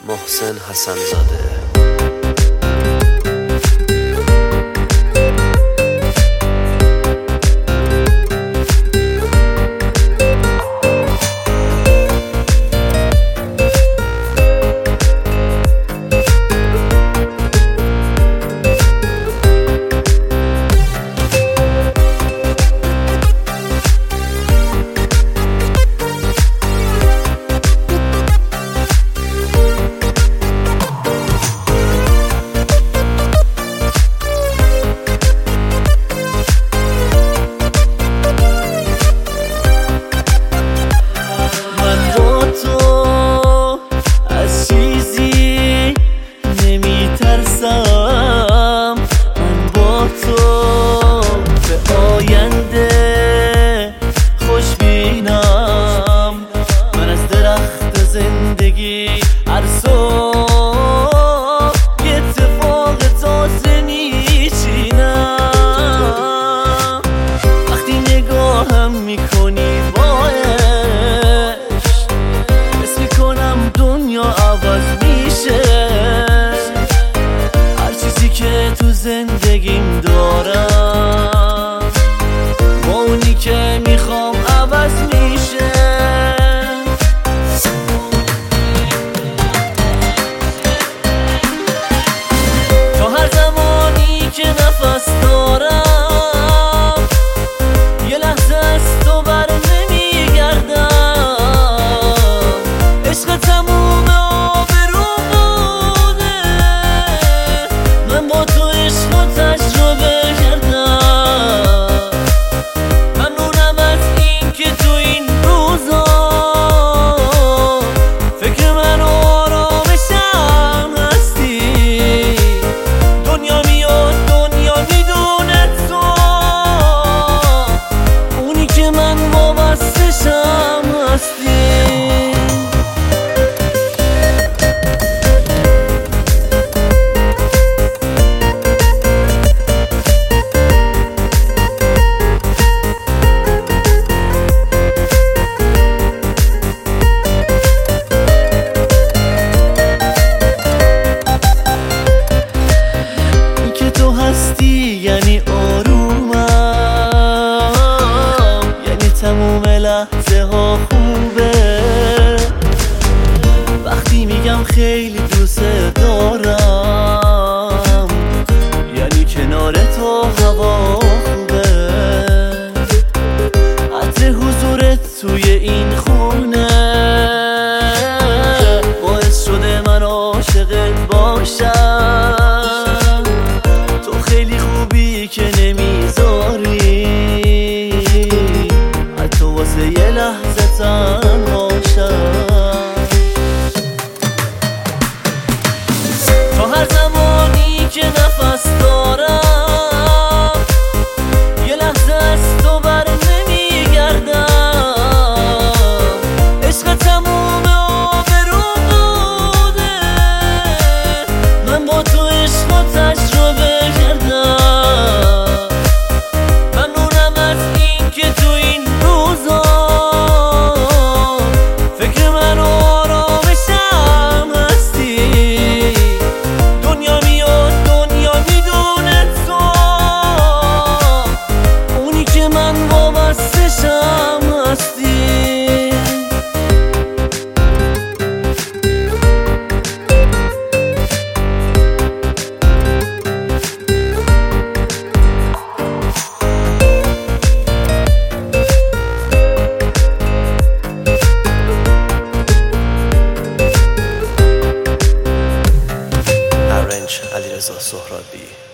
محسن حسن‌زاده. زندگی هر صبح یه اتفاق تازه میچینم. وقتی نگاهم میکنی باش حس میکنم دنیا عوض میشه. هر چیزی که تو زندگیم دارم با اونی که میخوام عوض میشه. که نفس دارم یه لحظه از تو بر نمیگردم. عشق تموم آبرو بوده، من با تو عشق و تجربه کردم. ممنونم از این که تو این روزا فکر من و آرامشم هستی. دنیا میاد میدونه تو اونی که من وابستشم هستی. یعنی آرومم، یعنی تموم لحظه ها خوبه. وقتی میگم خیلی دوست دارم یعنی کنار تو هوا خوبه. عطر حضورت توی این خونه باعث شده من عاشقت باشم. تو خیلی خوبی که نمیذاری حتی واسه یه لحظه تنها شم. تا هر زمانی که نفس دارم یه لحظه از تو بر نمیگردم. عشق تموم آبرو بوده، من با تو عشق و تجربه کردم. ممنونم از این که تو این روزا فکر من و آرامشم هستی. دنیا میاد دنیا میدونه تو اونی که من وابستشم هستی. علیرضا سهرابی.